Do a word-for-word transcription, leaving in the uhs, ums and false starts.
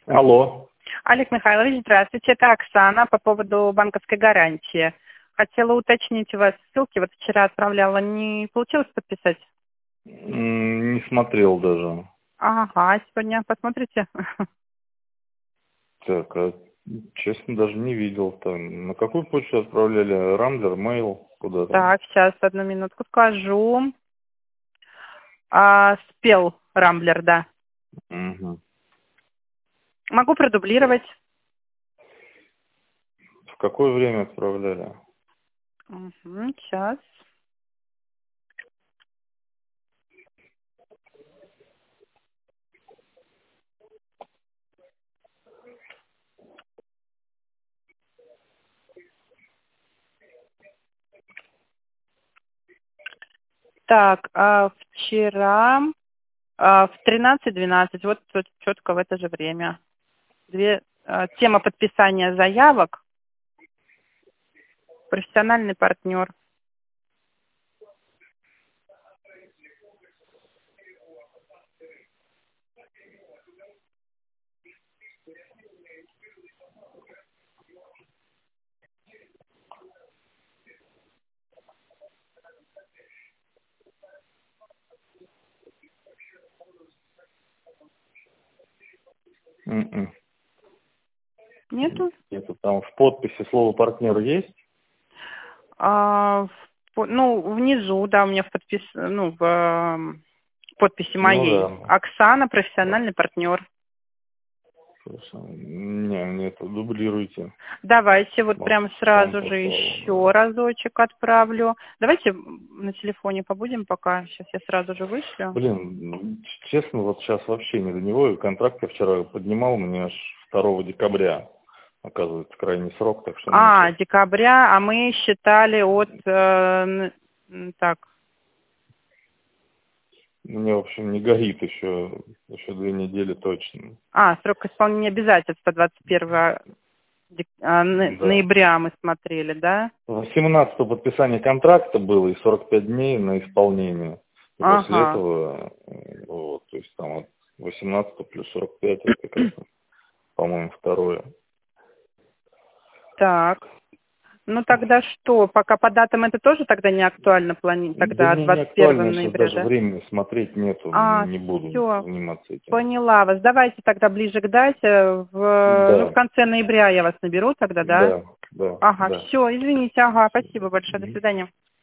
Алло. Олег Михайлович, здравствуйте. Это Оксана по поводу банковской гарантии. Хотела уточнить у вас ссылки. Вот вчера отправляла, не получилось подписать? М, Не смотрел даже. Ага, сегодня посмотрите. Так, а, честно, даже не видел. Там. На какую почту отправляли? Рамблер, Mail? Куда там? Так, сейчас одну минутку скажу. А, спел Рамблер, да. Мгм. Могу продублировать. В какое время отправляли? Угу, сейчас. Так, а вчера а, в тринадцать двенадцать, вот тут четко в это же время. Две, а, тема подписания заявок. Профессиональный партнер. М-м. Нету? Это там в подписи слово партнер есть? А, в по- ну, внизу, да, у меня в подпис, ну, в эм, подписи Ну моей. да. Оксана, профессиональный партнер. Хорошо. Не, нет, дублируйте. Давайте вот Может, прям вам сразу же послал, еще да. разочек отправлю. Давайте на телефоне побудем пока. Сейчас я сразу же вышлю. Блин, ну, честно, вот сейчас вообще не до него. И контракт я вчера поднимал, мне аж второго декабря, оказывается, крайний срок, так что мне А, сейчас... декабря, а мы считали от... э, н- н- так, Мне, в общем, не горит еще, еще две недели точно. а, срок исполнения обязательства двадцать первого дек- а, ны- Да. ноября мы смотрели, да? восемнадцатого подписание контракта было и сорок пять дней на исполнение. И после Ага. этого, э, вот, то есть там вот восемнадцатого плюс сорок пять, это как раз, по-моему, второе. Так. Ну тогда что? Пока по датам это тоже тогда не актуально плани... Да тогда мне не двадцать актуально, первого я сейчас ноября, даже да? времени смотреть нету, А, не буду все, заниматься этим. поняла вас. Давайте тогда ближе к дате. В, ну, в Да, конце ноября я вас наберу тогда, да? да, да, Ага, да. все, извините, ага, спасибо большое, до свидания.